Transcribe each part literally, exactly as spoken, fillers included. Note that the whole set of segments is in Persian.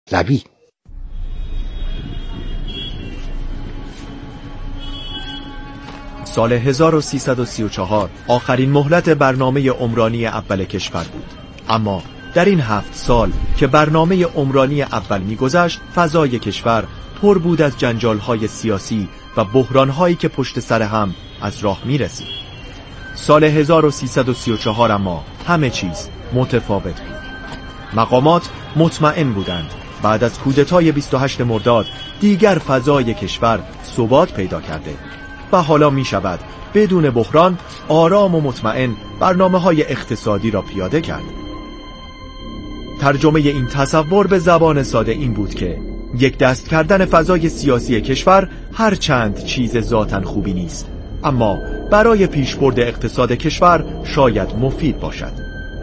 لبی. سال هزار و سیصد و سی و چهار آخرین مهلت برنامه عمرانی اول کشور بود. اما در این هفت سال که برنامه عمرانی اول می‌گذشت، فضای کشور پر بود از جنجال‌های سیاسی و بحران‌هایی که پشت سر هم از راه می‌رسید. سال هزار و سیصد و سی و چهار اما همه چیز متفاوت بود. مقامات مطمئن بودند بعد از کودتای بیست و هشتم مرداد دیگر فضای کشور ثبات پیدا کرده و حالا می شود بدون بحران آرام و مطمئن برنامه‌های اقتصادی را پیاده کرد. ترجمه این تصور به زبان ساده این بود که یک دست کردن فضای سیاسی کشور هر چند چیز ذاتاً خوبی نیست، اما برای پیشبرد اقتصاد کشور شاید مفید باشد.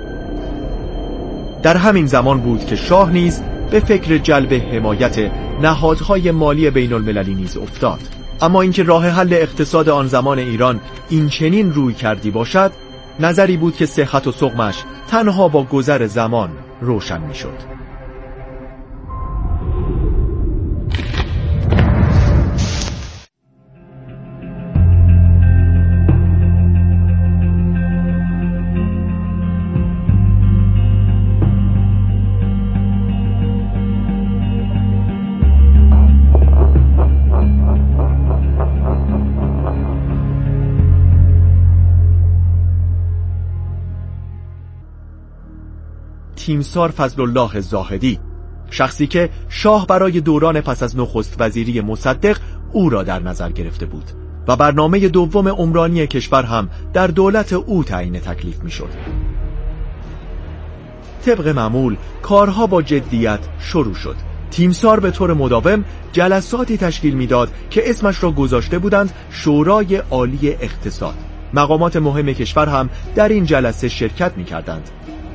در همین زمان بود که شاه نیز به فکر جلب حمایت نهادهای مالی بین المللی نیز افتاد. اما اینکه راه حل اقتصاد آن زمان ایران این چنین روی کردی باشد، نظری بود که صحت و سقمش تنها با گذر زمان روشن می شد. تیمسار فضلالله زاهدی، شخصی که شاه برای دوران پس از نخست وزیری مصدق او را در نظر گرفته بود و برنامه دوم عمرانی کشور هم در دولت او تعیین تکلیف می شد. طبق معمول کارها با جدیت شروع شد. تیمسار به طور مداوم جلساتی تشکیل میداد که اسمش را گذاشته بودند شورای عالی اقتصاد. مقامات مهم کشور هم در این جلسه شرکت می کردند.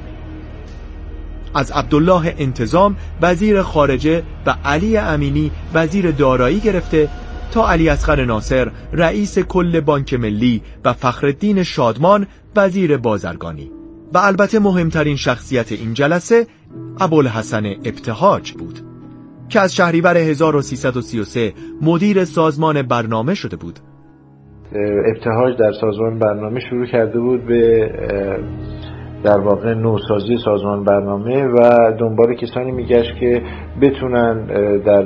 از عبدالله انتظام وزیر خارجه و علی امینی وزیر دارایی گرفته تا علی اصغر ناصر رئیس کل بانک ملی و فخرالدین شادمان وزیر بازرگانی و البته مهمترین شخصیت این جلسه ابوالحسن ابتهاج بود که از شهریور هزار و سیصد و سی و سه مدیر سازمان برنامه شده بود. ابتهاج در سازمان برنامه شروع کرده بود به در واقع نوسازی سازمان برنامه و دنبال کسانی میگشت که بتونن در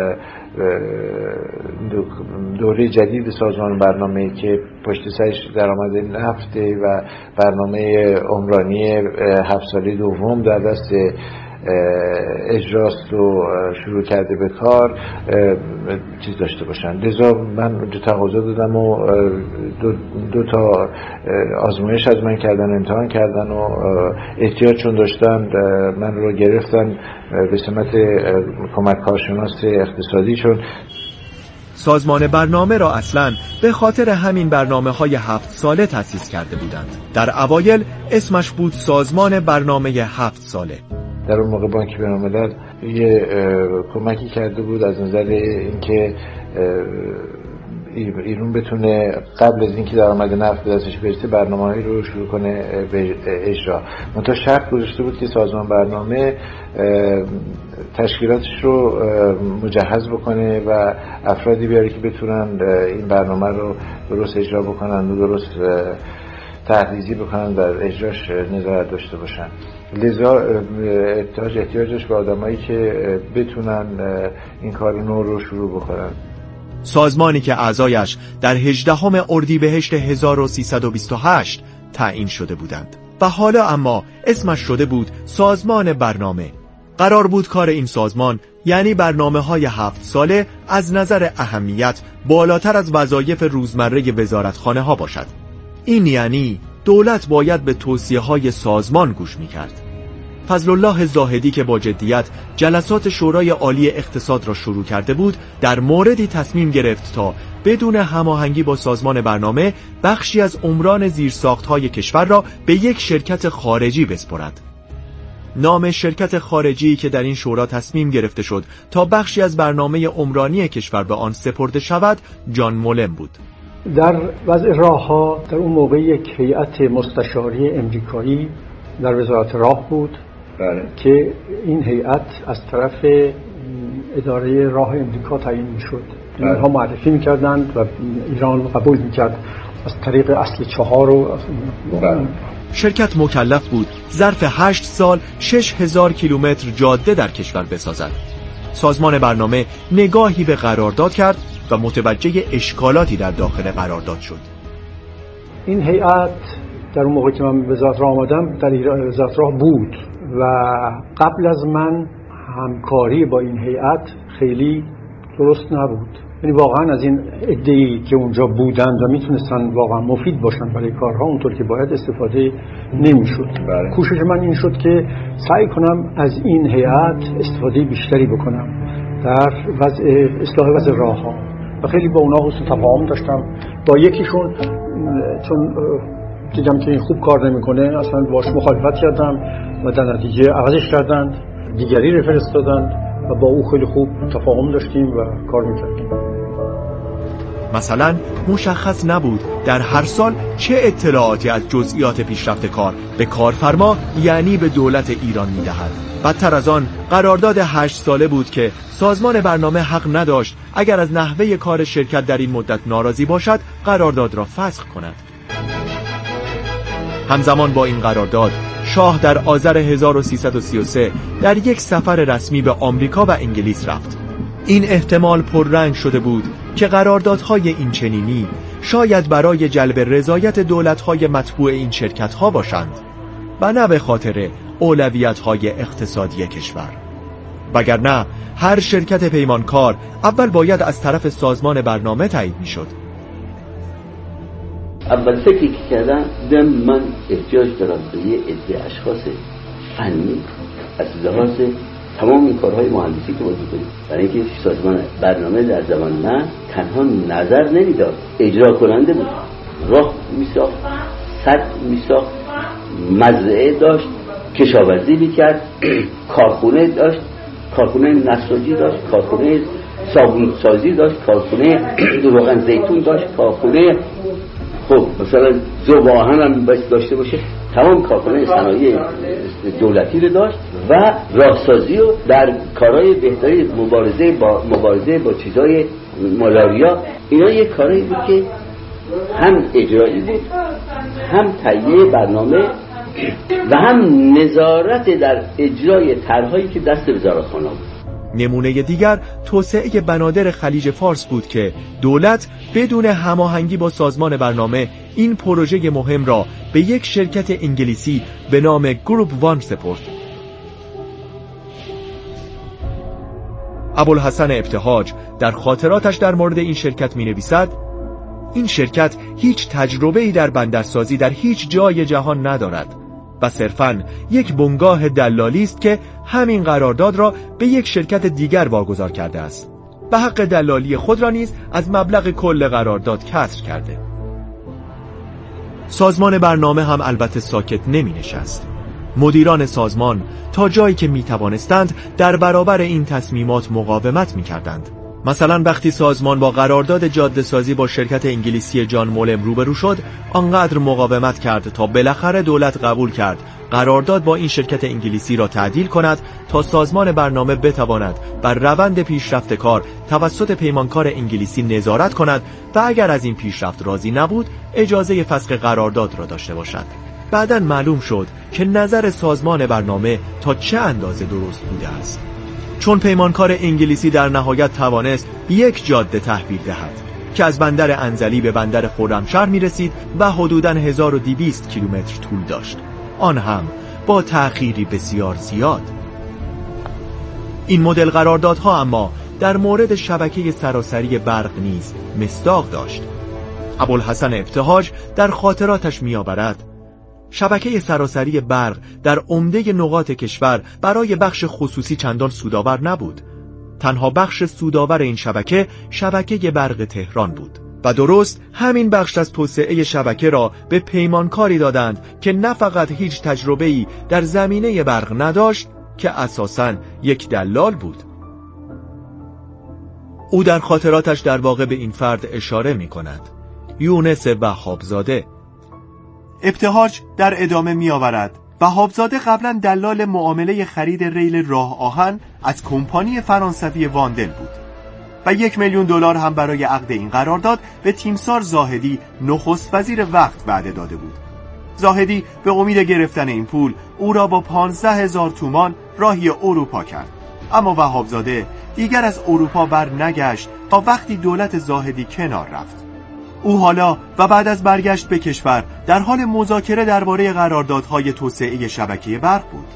دوره جدید سازمان برنامه که پشت سرش درآمد نفت و برنامه عمرانی هفت ساله دوم در دست اجراست رو شروع کرده به کار چیز داشته باشن. لذا من دو تقاضا دادم و دو, دو تا آزمایش از من کردن، امتحان کردن و احتیاج چون داشتن من رو گرفتن به سمت کمک کارشناس اقتصادی. چون سازمان برنامه را اصلاً به خاطر همین برنامه‌های هفت ساله تأسیس کرده بودند. در اوایل اسمش بود سازمان برنامه هفت ساله. در اون موقع بانک بین‌الملل یه کمکی کرده بود از نظر اینکه ایران بتونه قبل از اینکه درآمد نفت به دستش برسه برنامه‌ای رو شروع کنه به اجرا. منتها شرط گذاشته بود که سازمان برنامه تشکیلاتش رو مجهز بکنه و افرادی بیاره که بتونن این برنامه رو درست اجرا بکنن و درست تحریزی بکنن در اجراش نظارت داشته باشن. لذا احتیاج احتیاجش به آدمایی که بتونن این کارونو رو شروع بکنن. سازمانی که اعضایش در هجدهم اردیبهشت هزار و سیصد و بیست و هشت تعیین شده بودند و حالا اما اسمش شده بود سازمان برنامه. قرار بود کار این سازمان یعنی برنامه‌های هفت ساله از نظر اهمیت بالاتر از وظایف روزمره وزارتخانه ها باشد. این یعنی دولت باید به توصیه‌های سازمان گوش می‌کرد. فضلالله زاهدی که با جدیت جلسات شورای عالی اقتصاد را شروع کرده بود، در موردی تصمیم گرفت تا بدون هماهنگی با سازمان برنامه بخشی از عمران زیرساخت‌های کشور را به یک شرکت خارجی بسپرد. نام شرکت خارجی که در این شورا تصمیم گرفته شد تا بخشی از برنامه عمرانی کشور به آن سپرده شود، جان مولم بود. در وضع راه‌ها در اون موقع یک هیئت مستشاری امریکایی در وزارت راه بود بله. که این هیئت از طرف اداره راه امریکا تعیین میشد. اینها معرفی میکردند و ایران قبول میکرد از طریق اصل چهار و بله. شرکت مکلف بود ظرف هشت سال شش هزار کیلومتر جاده در کشور بسازد. سازمان برنامه نگاهی به قرارداد کرد و متوجه اشکالاتی در داخل قرارداد شد. این هیئت در اون موقع که من وزارت راه آمدم در وزارت راه بود و قبل از من همکاری با این هیئت خیلی درست نبود. یعنی واقعا از این عده‌ای که اونجا بودند و میتونستن واقعا مفید باشن برای کارها اونطور که باید استفاده نمیشد. بله. کوشش من این شد که سعی کنم از این هیئت استفاده بیشتری بکنم در وضع اصلاح وضع راهها و خیلی با اونا حسن تفاهم داشتم. با یکیشون چون دیدم که این خوب کار نمیکنه اصلا باش مخالفت کردم و در نتیجه عوضش کردند، دیگری رو فرستادند و با او خیلی خوب تفاهم داشتیم و کار میکردیم. مثلا مشخص نبود در هر سال چه اطلاعاتی از جزئیات پیشرفت کار به کارفرما یعنی به دولت ایران میدهد. بدتر از آن قرارداد هشت ساله بود که سازمان برنامه حق نداشت اگر از نحوه کار شرکت در این مدت ناراضی باشد قرارداد را فسخ کند. همزمان با این قرارداد شاه در آذر هزار و سیصد و سی و سه در یک سفر رسمی به آمریکا و انگلیس رفت. این احتمال پررنگ شده بود که قراردادهای این چنینی شاید برای جلب رضایت دولت‌های متبوع این شرکت‌ها باشند و نه به خاطر اولویت‌های اقتصادی کشور. وگرنه هر شرکت پیمانکار اول باید از طرف سازمان برنامه تایید می‌شد. اول فکری که کردم دیدم من احتیاج دارم به یه عده اشخاص فنی از لحاظ تمام این کارهای مهندسی که باید بکنیم، برای اینکه سازمان برنامه در زمان من تنها نظر نمیداد، اجرا کننده بود. راه میساخت، سد میساخت، مزرعه داشت، کشاورزی میکرد، کارخونه داشت، کارخونه نساجی داشت، کارخونه صابون سازی داشت، کارخونه روغن زیتون داشت، کارخونه خب مثلا ذوب آهن هم داشته باشه. تمام کارخانه صنایع دولتی رو داشت و راهسازی رو در کارهای بهتری مبارزه با مبارزه با چیزای مالاریا. اینا یه کاری بود که هم اجرایی بود، هم تهیه برنامه و هم نظارت در اجرای طرحهایی که دست وزارتخانه بود. نمونه دیگر توسعه بنادر خلیج فارس بود که دولت بدون هماهنگی با سازمان برنامه این پروژه مهم را به یک شرکت انگلیسی به نام گروپ وان سپرد. ابوالحسن ابتهاج در خاطراتش در مورد این شرکت می نویسد: این شرکت هیچ تجربه‌ای در بندرسازی در هیچ جای جهان ندارد و صرفاً یک بنگاه دلالی است که همین قرارداد را به یک شرکت دیگر واگذار کرده است. به حق دلالی خود را نیز از مبلغ کل قرارداد کسر کرده. سازمان برنامه هم البته ساکت نمی نشست. مدیران سازمان تا جایی که می توانستند در برابر این تصمیمات مقاومت می کردند. مثلا وقتی سازمان با قرارداد جاده سازی با شرکت انگلیسی جان مولم روبرو شد، آنقدر مقاومت کرد تا بالاخره دولت قبول کرد قرارداد با این شرکت انگلیسی را تعدیل کند تا سازمان برنامه بتواند بر روند پیشرفت کار توسط پیمانکار انگلیسی نظارت کند و اگر از این پیشرفت راضی نبود اجازه فسخ قرارداد را داشته باشد. بعداً معلوم شد که نظر سازمان برنامه تا چه اندازه درست بوده است، چون پیمانکار انگلیسی در نهایت توانست یک جاده تحویل دهد که از بندر انزلی به بندر خرمشهر می رسید و حدوداً هزار و دویست کیلومتر طول داشت، آن هم با تأخیری بسیار زیاد. این مدل قراردادها اما در مورد شبکه سراسری برق نیز مصداق داشت. ابوالحسن ابتهاج در خاطراتش می آورد: شبکه سراسری برق در عمده نقاط کشور برای بخش خصوصی چندان سودآور نبود. تنها بخش سودآور این شبکه شبکه برق تهران بود و درست همین بخش از توسعه شبکه را به پیمانکاری دادند که نه فقط هیچ تجربه‌ای در زمینه برق نداشت که اساساً یک دلال بود. او در خاطراتش در واقع به این فرد اشاره می کند: یونس وهابزاده. ابتهاج در ادامه می آورد: وهابزاده قبلا دلال معامله خرید ریل راه آهن از کمپانی فرانسوی واندل بود و یک میلیون دلار هم برای عقد این قرارداد به تیمسار زاهدی نخست وزیر وقت وعده داده بود. زاهدی به امید گرفتن این پول او را با پانزده هزار تومان راهی اروپا کرد، اما وهابزاده دیگر از اروپا بر نگشت تا وقتی دولت زاهدی کنار رفت. او حالا و بعد از برگشت به کشور در حال مذاکره درباره قراردادهای توسعه شبکه برق بود.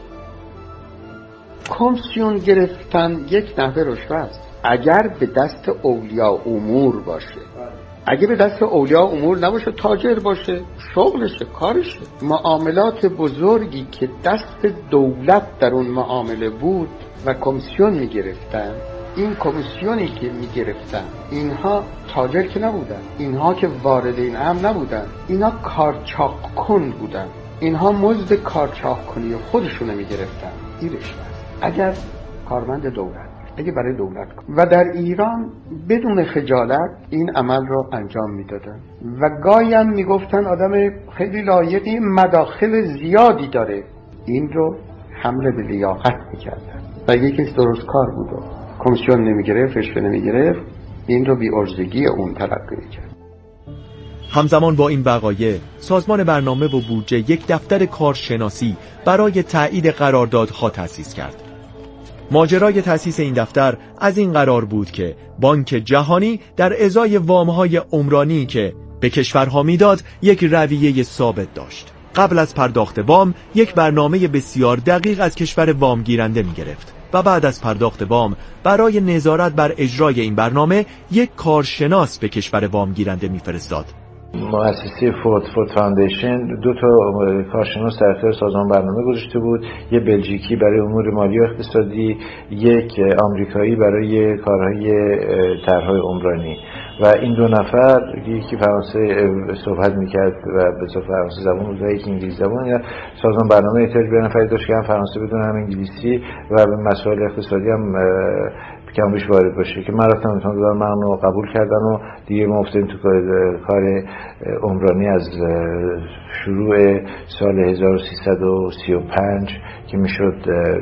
کمیسیون گرفتن یک نحوه رشوه است اگر به دست اولیاء امور باشه. اگه به دست اولیاء امور نباشه، تاجر باشه، شغلشه، کارشه. معاملات بزرگی که دست دولت در اون معامله بود و کمیسیون میگرفتن، این کمیسیونی که میگرفتن اینها تاجر که نبودن، اینها که وارد این امر نبودن، اینها کارچاق کن بودن، اینها مزد کارچاق کنی خودشونو میگرفتن. این رشوه است اگر کارمند دولت، اگه برای دولت. و در ایران بدون خجالت این عمل رو انجام میدادن و گاهی هم میگفتن آدم خیلی لایقی، مداخل زیادی داره، این رو حمله به لیاقت میکردن و یکی درست کار بود و کمیسیون نمیگرفت، رشوه نمیگرفت، این رو بی ارزگی اون تلقی میکرد. همزمان با این وقایع سازمان برنامه و بودجه یک دفتر کارشناسی برای تایید قراردادها تأسیس کرد. ماجرای تأسیس این دفتر از این قرار بود که بانک جهانی در ازای وام‌های عمرانی که به کشورها میداد یک رویه ثابت داشت. قبل از پرداخت وام یک برنامه بسیار دقیق از کشور وام گیرنده می گرفت و بعد از پرداخت وام برای نظارت بر اجرای این برنامه یک کارشناس به کشور وام گیرنده می فرستاد. مؤسسه فورد فورد فاندیشن دو تا کارشناس در اختیار سازمان برنامه گذاشته بود، یه بلژیکی برای امور مالی و اقتصادی، یک آمریکایی برای کارهای طرحهای عمرانی و این دو نفر، یکی فرانسه صحبت میکرد و به صورت فرانسه زبان بود و یکی انگلیسی زبان، یا سازمان برنامه احتیاج به نفری داشت که هم فرانسه بدون هم انگلیسی و به مسائل اقتصادی هم کم بیش وارد باشه که من رفتم امتحان دادم، من رو قبول کردن و دیگه ما افتادیم تو کار عمرانی از شروع سال هزار و سیصد و سی و پنج که میشد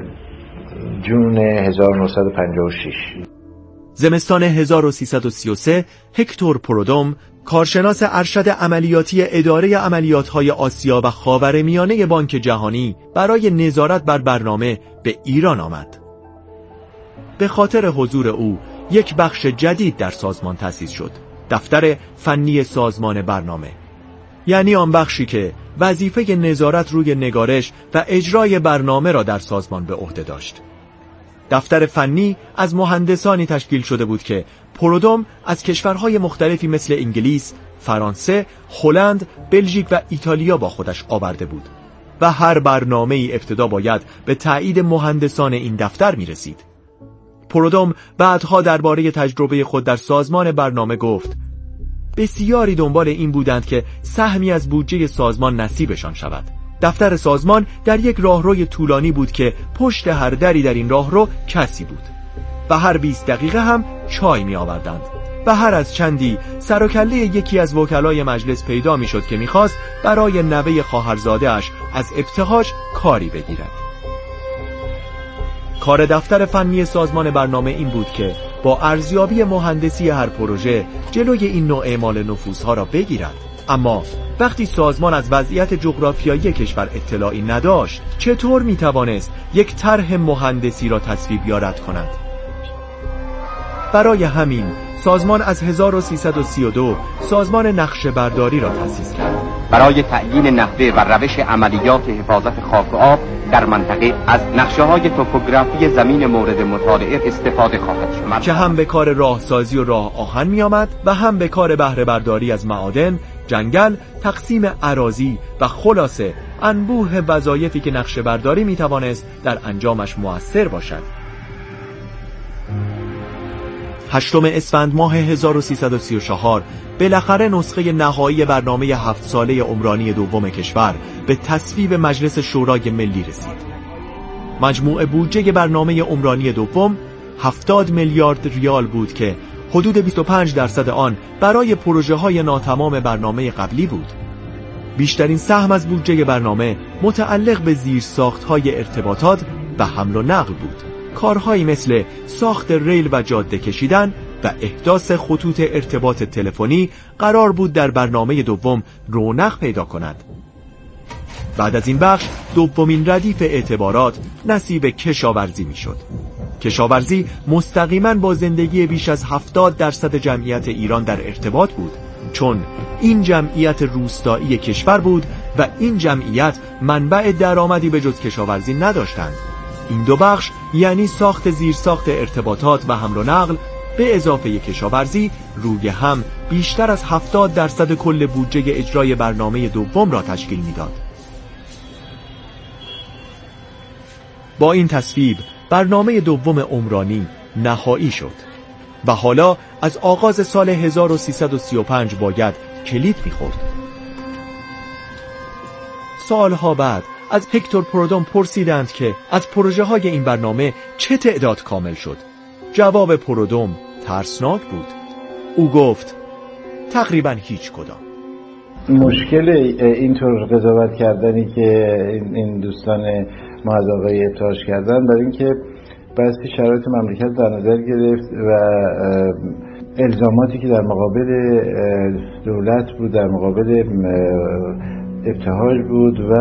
جون هزار و نهصد و پنجاه و شش. زمستان هزار و سیصد و سی و سه هکتور پرودوم، کارشناس ارشد عملیاتی اداره عملیات‌های آسیا و خاورمیانه بانک جهانی، برای نظارت بر برنامه به ایران آمد. به خاطر حضور او یک بخش جدید در سازمان تأسیس شد، دفتر فنی سازمان برنامه، یعنی آن بخشی که وظیفه نظارت روی نگارش و اجرای برنامه را در سازمان به عهده داشت. دفتر فنی از مهندسانی تشکیل شده بود که پرودوم از کشورهای مختلفی مثل انگلیس، فرانسه، هلند، بلژیک و ایتالیا با خودش آورده بود و هر برنامه‌ای ابتدا باید به تایید مهندسان این دفتر می رسید. پرودوم بعدها درباره تجربه خود در سازمان برنامه گفت: بسیاری دنبال این بودند که سهمی از بودجه سازمان نصیبشان شود. دفتر سازمان در یک راهروی طولانی بود که پشت هر دری در این راهرو کسی بود و هر بیست دقیقه هم چای می آوردند و هر از چندی سر و کله یکی از وکلای مجلس پیدا می شد که می خواست برای نوه خواهرزاده اش از ابتهاج کاری بگیرد. کار دفتر فنی سازمان برنامه این بود که با ارزیابی مهندسی هر پروژه جلوی این نوع اعمال نفوذها را بگیرد. اما وقتی سازمان از وضعیت جغرافیایی کشور اطلاعی نداشت، چطور می توانست یک طرح مهندسی را تصویب یا رد کند؟ برای همین سازمان از هزار و سیصد و سی و دو سازمان نقشه برداری را تأسیس کرد. برای تعیین نحوه و روش عملیات حفاظت خاک و آب در منطقه از نقشه‌های توپوگرافی زمین مورد مطالعه استفاده خواهد شد که هم به کار راهسازی و راه آهن می آمد و هم به کار بهره برداری از معادن، جنگل، تقسیم اراضی و خلاصه انبوه وظایفی که نقشه برداری می توانست در انجامش مؤثر باشد. هشتم اسفند ماه هزار و سیصد و سی و چهار بالاخره نسخه نهایی برنامه هفت ساله عمرانی دوم کشور به تصویب مجلس شورای ملی رسید. مجموع بودجه برنامه عمرانی دوم هفتاد میلیارد ریال بود که حدود بیست و پنج درصد آن برای پروژه های ناتمام برنامه قبلی بود. بیشترین سهم از بودجه برنامه متعلق به زیرساخت‌های ارتباطات و حمل و نقل بود. کارهایی مثل ساخت ریل و جاده کشیدن و احداث خطوط ارتباط تلفنی قرار بود در برنامه دوم رونق پیدا کند. بعد از این بخش دومین ردیف اعتبارات نصیب کشاورزی میشد. کشاورزی مستقیما با زندگی بیش از هفتاد درصد جمعیت ایران در ارتباط بود، چون این جمعیت روستایی کشور بود و این جمعیت منبع درآمدی به جز کشاورزی نداشتند. این دو بخش یعنی ساخت زیرساخت ارتباطات و حمل و نقل به اضافه کشاورزی روی هم بیشتر از هفتاد درصد کل بودجه اجرای برنامه دوم را تشکیل میداد. با این تصویب برنامه دوم عمرانی نهایی شد و حالا از آغاز سال هزار و سیصد و سی و پنج باید کلید می‌خورد. سالها بعد از هکتور پرودوم پرسیدند که از پروژه های این برنامه چه تعداد کامل شد. جواب پرودوم ترسناک بود. او گفت تقریبا هیچ کدام. مشکل اینطور قضاوت کردنی که این دوستان ما از آقای ابتهاج کردن برای اینکه بحثی شرایط مملکت در نظر گرفت و الزاماتی که در مقابل دولت بود، در مقابل ابتهاج بود و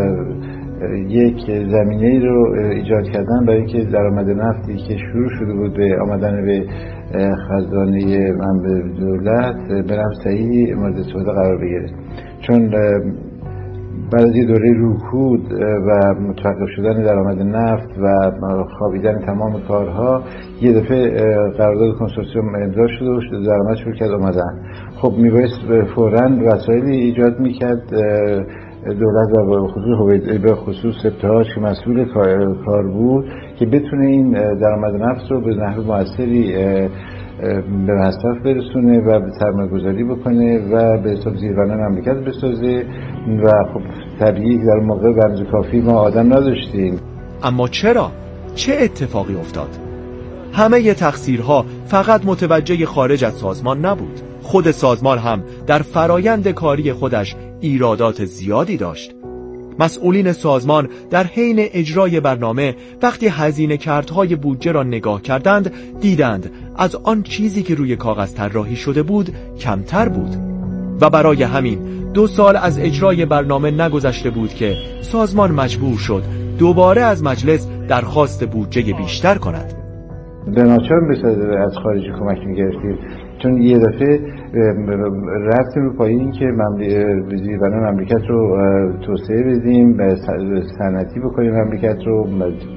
یک زمینه‌ای رو ایجاد کردن برای اینکه درآمد نفتی که شروع شده بود به آمدن به خزانه منبع دولت به نحو صحیح مورد استفاده قرار بگیره. چون بعد از یه دوره رکود و متوقف شدن درآمد نفت و خوابیدن تمام کارها یه دفعه قرارداد کنسورسیوم امضا شده و درآمد شروع کرد اومدن. خب میبایست فوراً وسایلی ایجاد میکرد دولت و به خصوص به خصوص ابتهاج که مسئول کار بود که بتونه این درآمد نفت رو به نحو موثری به مصرف برسونه و به سرمایه‌گذاری بکنه و به حساب زیربنا مملکت بسازه و خب طبیعی در موقع به اندازه کافی ما آدم نداشتیم. اما چرا؟ چه اتفاقی افتاد؟ همه تقصیرها فقط متوجه خارج از سازمان نبود. خود سازمان هم در فرایند کاری خودش ایرادات زیادی داشت. مسئولین سازمان در حین اجرای برنامه وقتی هزینه کردهای بودجه را نگاه کردند دیدند از آن چیزی که روی کاغذ طراحی شده بود کمتر بود و برای همین دو سال از اجرای برنامه نگذشته بود که سازمان مجبور شد دوباره از مجلس درخواست بودجه بیشتر کند. به ناچار به از خارجی کمک می‌گرفتیم چون یه دفعه رفتیم رو پای این که زیربنا مملکت رو توسعه بدیم، صنعتی بکنیم مملکت رو،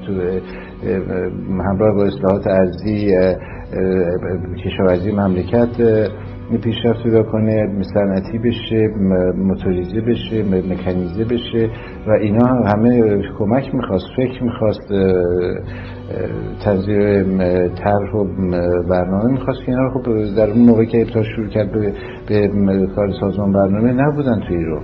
همراه با اصلاحات ارضی کشاورزی مملکت پیشرفت پیدا کنه، صنعتی بشه، موتوریزه بشه، مکانیزه بشه و اینا همه کمک میخواست، فکر میخواست، تنظیم طرح و برنامه میخواست که اینا رو خب در اون موقع که ابتدا شروع کرد به, به کار سازمان برنامه نبودن توی رو.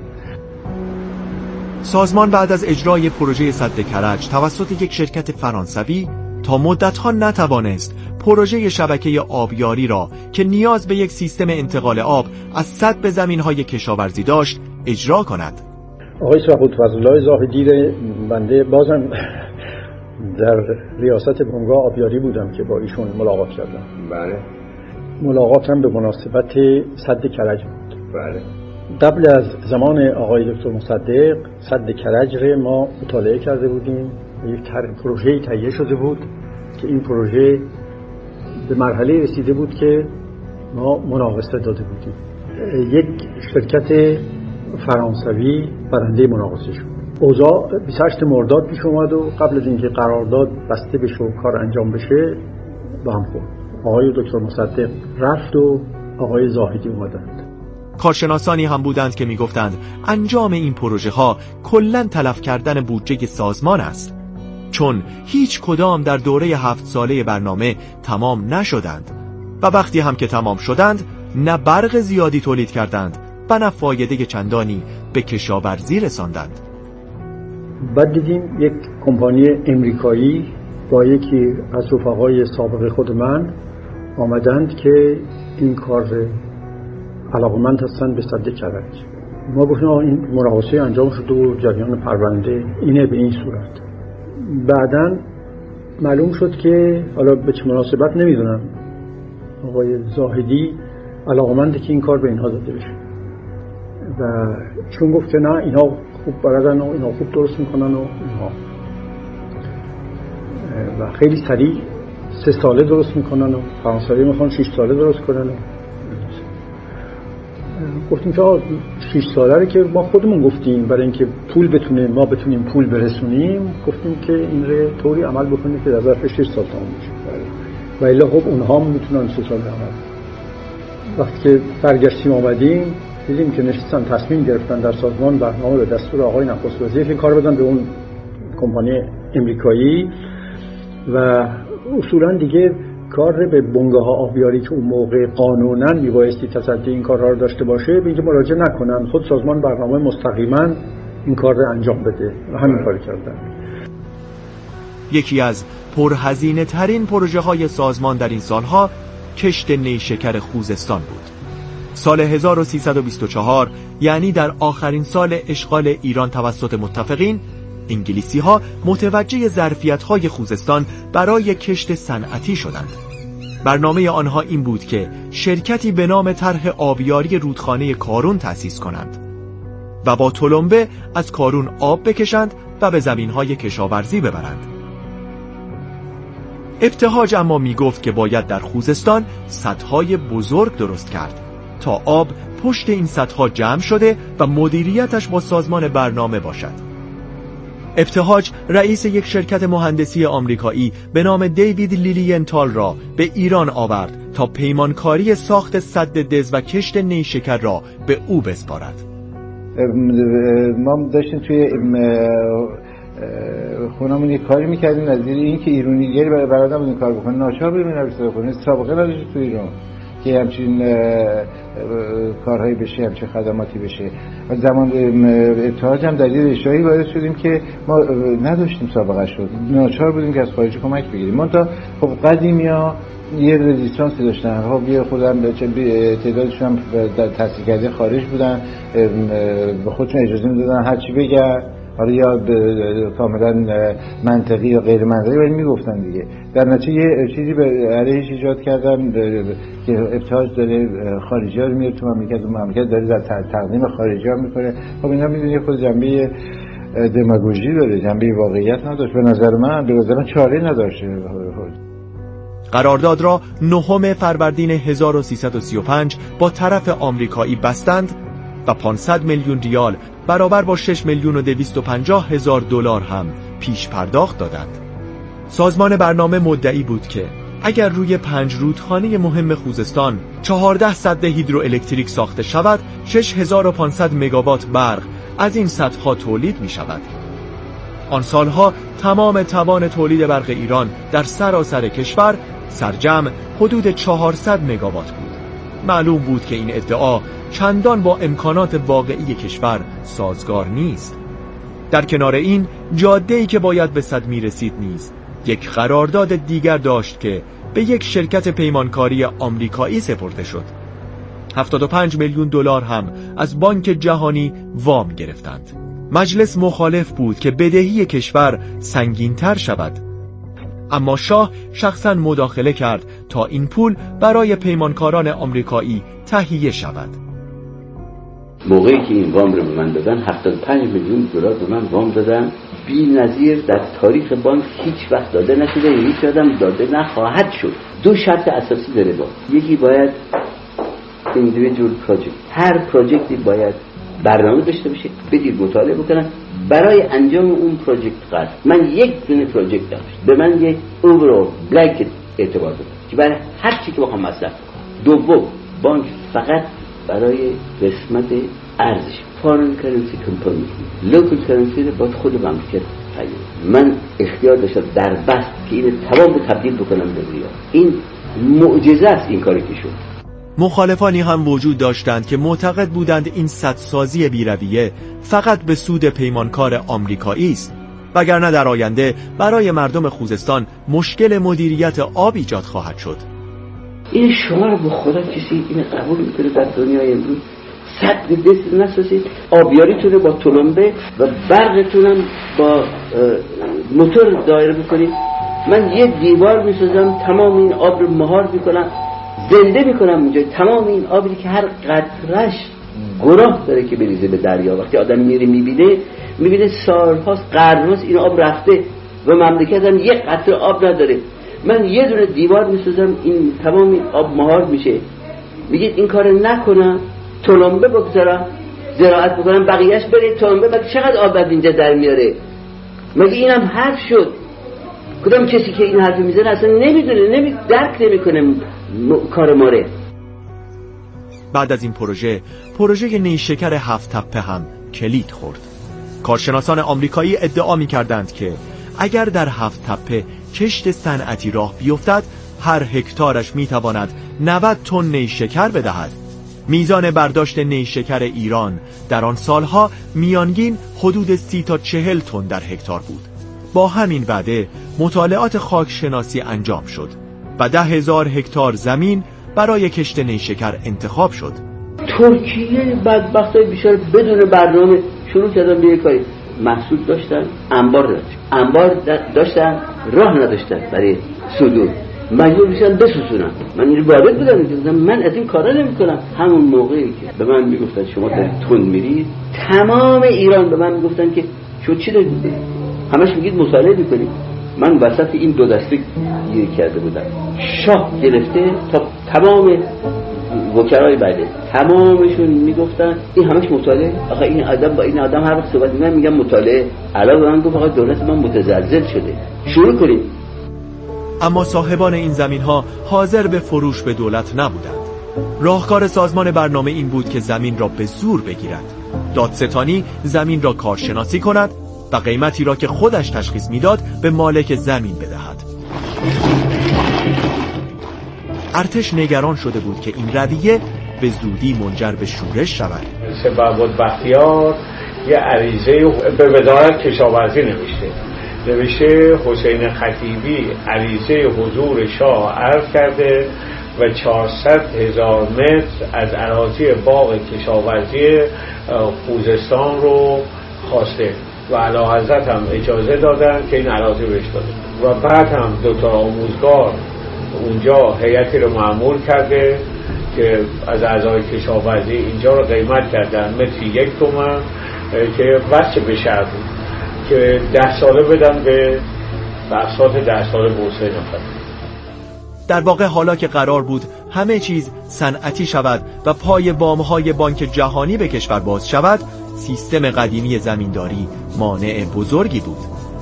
سازمان بعد از اجرای پروژه سد کرج توسط یک شرکت فرانسوی تا مدت‌ها نتوانست پروژه شبکه آبیاری را که نیاز به یک سیستم انتقال آب از سد به زمین‌های کشاورزی داشت اجرا کند. آقای صاحب فضلالله زاهدی بنده بازم در ریاست بنگاه آبیاری بودم که با ایشون ملاقات کردم. بله. ملاقاتم به مناسبت سد کرج بود. بله. قبل از زمان آقای دکتر مصدق سد کرج را ما مطالعه کرده بودیم. یک پروژه تهیه شده بود که این پروژه به مرحله رسیده بود که ما مناقصه داده بودیم. یک شرکت فرانسوی برنده مناقصه شد. اوضاع بیست و هشت مرداد پیش اومد و قبل از اینکه قرارداد بسته بشه و کار انجام بشه با هم خورد. آقای دکتر مصدق رفت و آقای زاهدی اومدند. کارشناسانی هم بودند که میگفتند انجام این پروژه ها کلاً تلف کردن بودجه سازمان است، چون هیچ کدام در دوره هفت ساله برنامه تمام نشدند و وقتی هم که تمام شدند نه برق زیادی تولید کردند و نه فایده چندانی به کشاورزی رساندند. بعد دیدیم یک کمپانی امریکایی با یکی از رفقای سابق خود من آمدند که این کار علاقمند هستند به سد کرج. ما گفتیم این مناقصه انجام شده و جریان پرونده اینه به این صورت. بعداً معلوم شد که حالا به چه مناسبت نمیدونم آقای زاهدی علاقمنده که این کار به اینها داده بشه و چون گفت که نه اینها خوب بلدن و اینها خوب درست میکنن و اینها و خیلی سریع سه ساله درست میکنن و فرانسوی میخوان شش ساله درست کنن و گفتیم که آه شش ساله رو که ما خودمون گفتیم برای اینکه پول بتونه ما بتونیم پول برسونیم، گفتیم که این رو طوری عمل بکنیم که در ظرف شش سال تمام بشه و الا خب اونها هم میتونن سه سال عمل. وقتی که برگشتیم آمدیم دیدیم که نشستن تصمیم گرفتن در سازمان برنامه به دستور آقای نخست وزیر که کار بدن به اون کمپانی امریکایی و اصولا دیگه کار به بنگاه ها آبیاری که اون موقع قانونا میبایستی تصدی این کارها رو داشته باشه به اینجا مراجعه نکنن، خود سازمان برنامه مستقیما این کار رو انجام بده و همین کار کردن. یکی از پرهزینه ترین پروژه های سازمان در این سالها کشت نیشکر خوزستان بود. سال هزار و سیصد و بیست و چهار یعنی در آخرین سال اشغال ایران توسط متفقین، انگلیسی ها متوجه ظرفیت های خوزستان برای کشت صنعتی شدند. برنامه آنها این بود که شرکتی به نام طرح آبیاری رودخانه کارون تأسیس کنند و با تلمبه از کارون آب بکشند و به زمینهای کشاورزی ببرند. ابتهاج اما می گفت که باید در خوزستان سدهای بزرگ درست کرد تا آب پشت این سدها جمع شده و مدیریتش با سازمان برنامه باشد. ابتهاج رئیس یک شرکت مهندسی آمریکایی به نام دیوید لیلینتال را به ایران آورد تا پیمانکاری ساخت سد دز و کشت نیشکر را به او بسپارد. ما داشتیم توی خونمون یک کاری میکردیم نظیر این که ایرانیگری برای برادرم این کار بکنه، ناچار بودیم این رو کنه، سابقه نداشت تو ایران که همچین کارهایی بشه، همچین خدماتی بشه. و زمان اتحاج هم در یه رشته‌ای وارد شدیم که ما نداشتیم سابقه شد، ناچار بودیم که از خارج کمک بگیریم. ما تا خب قدیمیا یه رزیستانسی داشتن، خب یه خودم تعدادشون هم در تحصیل کرده خارج بودن، به خودشون اجازه میدادن هر چی بگن، حالا یا کاملا منطقی یا غیر منطقی ولی میگفتن دیگه. در نتیجه یه چیزی به علیهش ایجاد کردن که ابتهاج داره خارجی ها رو میاره تو مملکت و مملکت داره در تقدیم خارجی ها میکنه. خب اینا میدونی خود جنبه دماگوژی داره، جنبه واقعیت نداشت. به نظر من به نظر من چاره نداشت. قرارداد را نهم فروردین هزار و سیصد و سی و پنج با طرف آمریکایی بستند و پانصد میلیون ریال برابر با شش میلیون و دویست و پنجاه هزار دلار هم پیش پرداخت دادند. سازمان برنامه مدعی بود که اگر روی پنج رودخانه مهم خوزستان چهارده سد هیدروالکتریک ساخته شود، شش هزار و پانصد مگاوات برق از این سدها تولید می شود. آن سالها تمام توان تولید برق ایران در سراسر کشور سرجم حدود چهارصد مگاوات بود. معلوم بود که این ادعا چندان با امکانات واقعی کشور سازگار نیست. در کنار این جاده‌ای که باید به صد میرسید نیز یک قرارداد دیگر داشت که به یک شرکت پیمانکاری آمریکایی سپرده شد. هفتاد و پنج میلیون دلار هم از بانک جهانی وام گرفتند. مجلس مخالف بود که بدهی کشور سنگین‌تر شود، اما شاه شخصاً مداخله کرد تا این پول برای پیمانکاران آمریکایی تهیه شود. موقعی که این وام رو به من دادن، هفتاد و پنج میلیون دلار به من وام دادن، بی نظیر در تاریخ بانک هیچ وقت داده نشده، هیچ آدم داده نخواهد شد. دو شرط اساسی داره با. یکی باید individual project، هر پروژکتی باید برنامه داشته باشه، بدید مطالعه بکنن برای انجام اون پروژکت قرض. من یک دونه پروژکت داشت، به من یک اوورال بلانکت اعتبار داد که برای هر چی که بخوام مصرف کنم. دوم، بانک فقط برای قسمت ارزش فارن کرنسی کمپانی، لوکال کرنسی رو باید خود مملکت تعیین. من اختیار داشتم در بست که این تمام تبدیل بکنم به ریال. این معجزه است این کاری که شد. مخالفانی هم وجود داشتند که معتقد بودند این سدسازی بی‌رویه فقط به سود پیمانکار آمریکایی است، وگرنه در آینده برای مردم خوزستان مشکل مدیریت آب ایجاد خواهد شد. این شما رو به خدا کسی این قبول میکنه در دنیای امروز؟ سد دست نسازید، آبیاریتونه با تلمبه و برقتونم با موتور دایره بکنید. من یه دیوار میسازم، تمام این آب رو مهار میکنم، زنده میکنم اونجا. تمام این آبی که هر قطرش گناه داره که بریزه به دریا. وقتی آدم میره میبینه میبینه سالهاست قرنهاست این آب رفته و مملکت هم یک قطره آب نداره. من یه دونه دیوار میسازم، این تمام این آب مهار میشه. میگید این کار نکنم، تلمبه بگذارم، زراعت بکنم، بقیهش بره تلمبه. بعد چقدر آب از اینجا در میاره؟ مگه اینم حرف شد؟ کدام کسی که این حرف میزنه اصلا نمیدونه، نمی درک نمیکنه کار ماره. بعد از این پروژه، پروژه نیشکر هفت تپه هم کلید خورد. کارشناسان آمریکایی ادعا می‌کردند که اگر در هفت تپه کشت صنعتی راه بیفتد، هر هکتارش می‌تواند نود تن نیشکر بدهد. میزان برداشت نیشکر ایران در آن سالها میانگین حدود سی تا چهل تن در هکتار بود. با همین وعده مطالعات خاکشناسی انجام شد و ده هزار هکتار زمین برای کشت نیشکر انتخاب شد. ترکیه بدبختای بیچاره بدون برنامه شروع کردن به کاری. محصول داشتن، انبار داشتن، انبار داشتن، راه نداشتن برای صدور، مجبور میشن بسوزونن. من این وارد بودم میگفتم من از این کارا نمیکنم. همون موقعی که به من میگفتن شما در تون میرید، تمام ایران به من میگفتن که شو چی دارید میکنید؟ همش میگید مطالعه میکنید. من وسط این دو دسته گیر کرده بودم. شاه گرفته تا تمام وکرای بعده تمامشون میگفتن این همش مطالعه. آخه این آدم با این آدم هر وقت صحبت می‌کنم میگم مطالعه. علاوه بر من گفت آقا دولت من متزلزل شده، شروع کنیم. اما صاحبان این زمین‌ها حاضر به فروش به دولت نبودند. راهکار سازمان برنامه این بود که زمین را به زور بگیرد. دادستانی زمین را کارشناسی کند و قیمتی را که خودش تشخیص میداد به مالک زمین بدهد. ارتش نگران شده بود که این رویه به زودی منجر به شورش شود. سبب بختیار یه عریضه به وزارت کشاورزی نوشته نوشته حسین خطیبی عریضه حضور شاه عرض کرده و چهارصد هزار متر از اراضی باغ کشاورزی خوزستان رو خواسته و اعلیحضرت هم اجازه دادن که این اراضی بهش داده و بعد هم دکتر آموزگار اونجا هیئتی رو مأمور کرده که از اعضای کشاورزی اینجا رو قیمت کردن متری یک تومن که بچه به شهر بود که ده ساله بدن به بخشات ده ساله بورسه نفت. در واقع حالا که قرار بود همه چیز صنعتی شود و پای وام‌های بانک جهانی به کشور باز شود، سیستم قدیمی زمینداری مانع بزرگی بود.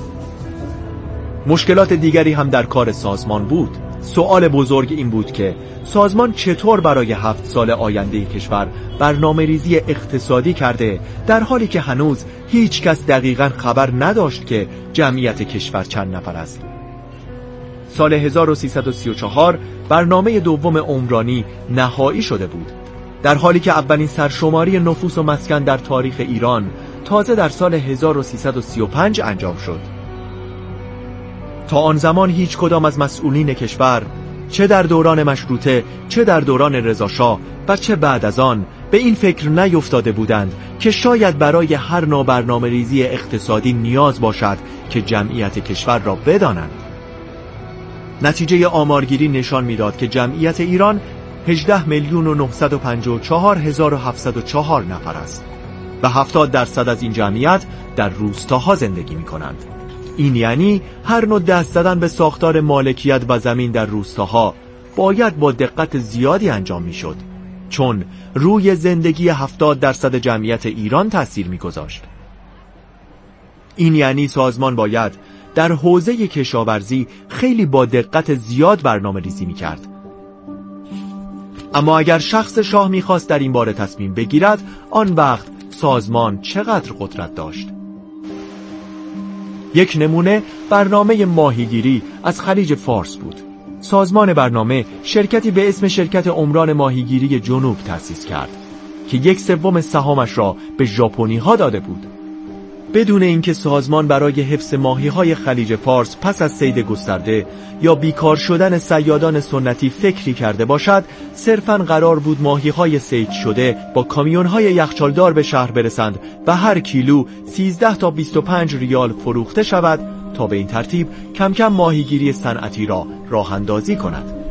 مشکلات دیگری هم در کار سازمان بود. سوال بزرگ این بود که سازمان چطور برای هفت سال آینده کشور برنامه ریزی اقتصادی کرده در حالی که هنوز هیچ کس دقیقاً خبر نداشت که جمعیت کشور چند نفر است. سال هزار و سیصد و سی و چهار برنامه دوم عمرانی نهایی شده بود، در حالی که اولین سرشماری نفوس و مسکن در تاریخ ایران تازه در سال هزار و سیصد و سی و پنج انجام شد. تا آن زمان هیچ کدام از مسئولین کشور، چه در دوران مشروطه، چه در دوران رضاشاه و چه بعد از آن، به این فکر نیفتاده بودند که شاید برای هر نوع برنامه ریزی اقتصادی نیاز باشد که جمعیت کشور را بدانند. نتیجه آمارگیری نشان میداد که جمعیت ایران هجده میلیون و نهصد و پنجاه و چهار هزار و هفتصد و چهار نفر است و هفتاد درصد از این جمعیت در روستاها زندگی می کنند. این یعنی هر نوع دست زدن به ساختار مالکیت و زمین در روستاها باید با دقت زیادی انجام می شد، چون روی زندگی هفتاد درصد جمعیت ایران تأثیر می گذاشت. این یعنی سازمان باید در حوزه کشاورزی خیلی با دقت زیاد برنامه ریزی می کرد. اما اگر شخص شاه می خواست در این باره تصمیم بگیرد، آن وقت سازمان چقدر قدرت داشت؟ یک نمونه برنامه ماهیگیری از خلیج فارس بود. سازمان برنامه شرکتی به اسم شرکت عمران ماهیگیری جنوب تأسیس کرد که یک سوم سهامش را به ژاپنی ها داده بود. بدون اینکه سازمان برای حفظ ماهی‌های خلیج فارس پس از صید گسترده یا بیکار شدن صیادان سنتی فکری کرده باشد، صرفاً قرار بود ماهی‌های صید شده با کامیون‌های یخچالدار به شهر برسند و هر کیلو سیزده تا بیست و پنج ریال فروخته شود تا به این ترتیب کم کم ماهیگیری صنعتی را راه اندازی کند.